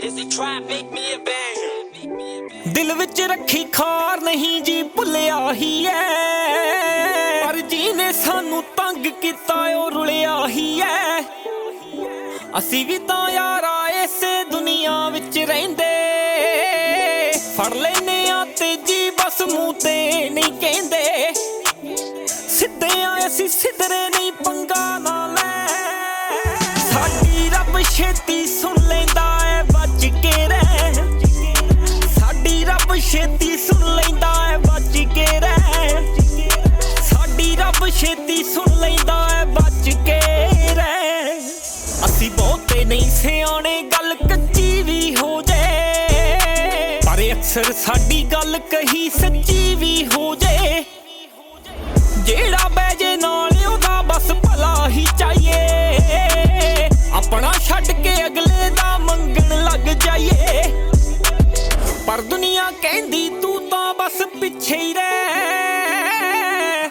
दिल विच रखी खार नहीं जी भुलिया ही है, पर जीने सानू तंग किता ओ रुलिया ही है। असी भी तां यारा इसे दुनिया विच रहिंदे, फड़ लैने आ तेजी बस मूंह ते नहीं कहंदे। सिद्धे आए असी सिद्धरे नहीं पंगा ना लै, साडी रब छेती सुन लैंदा है बच के रह। साडी रब छेती सुन लैंदा है बच के रह, साडी रब छेती सुन लैंदा है बच के रह। असी बहुते नहीं सियाने गल कच्ची भी हो जाए, पर अक्सर साडी गल कही सच्ची भी हो जाए। जेड़ा बैजे नाल ओदा बस भला ही चाहिए, अपना छड्ड के अगले दा मंगण लग जाइए। पर दुनिया कहंदी तू तां बस पिछे ही रह,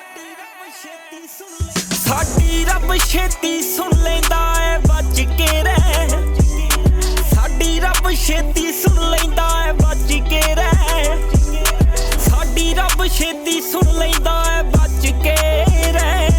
साडी रब छेती सुन लैंदा है बच के रह। साडी रब छेती सुन लैंदा है बच के रह, साडी रब छेती सुन लैंदा है बच के रह।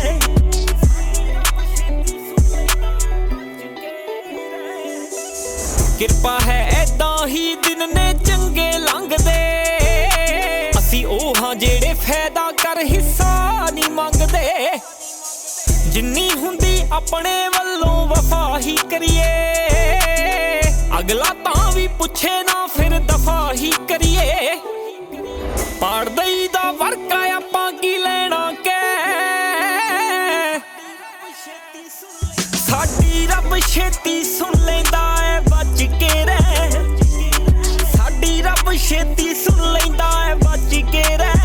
किरपा है ऐदां ही दिन ने चंगे लंघदे, असी ओह हां जेड़े फायदा कर हिस्सा नहीं मंगदे। जिन्नी हुंदी अपने वल्लों वफा ही करिए, अगला तां भी पुछे ना फिर दफा ही करिए। पाड़ दई दा वर्का आपां की लेना कै, साडी रब छेती सुन लैंदा है बच के रह। साडी रब छेती सुन लैंदा है बच के रह।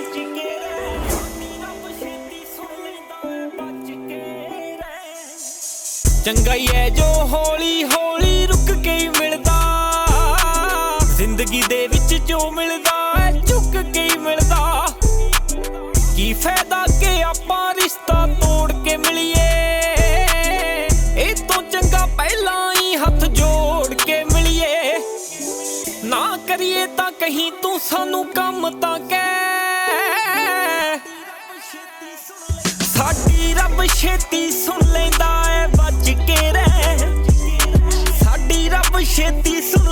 चंगा ही है जो हौली हौली रुक के ही मिलदा, जिंदगी दे विच जो मिलदा है झुक के ही मिलदा। की फायदा के आपां रिश्ता तोड़ के मिलिए, ए तो चंगा पहला ही हथ जोड़ के मिलिए। ना करिए तां कहीं तू सानू कम तां कह, साडी रब छेती सुन लैंदा है बच के रह। साडी रब छेती सुन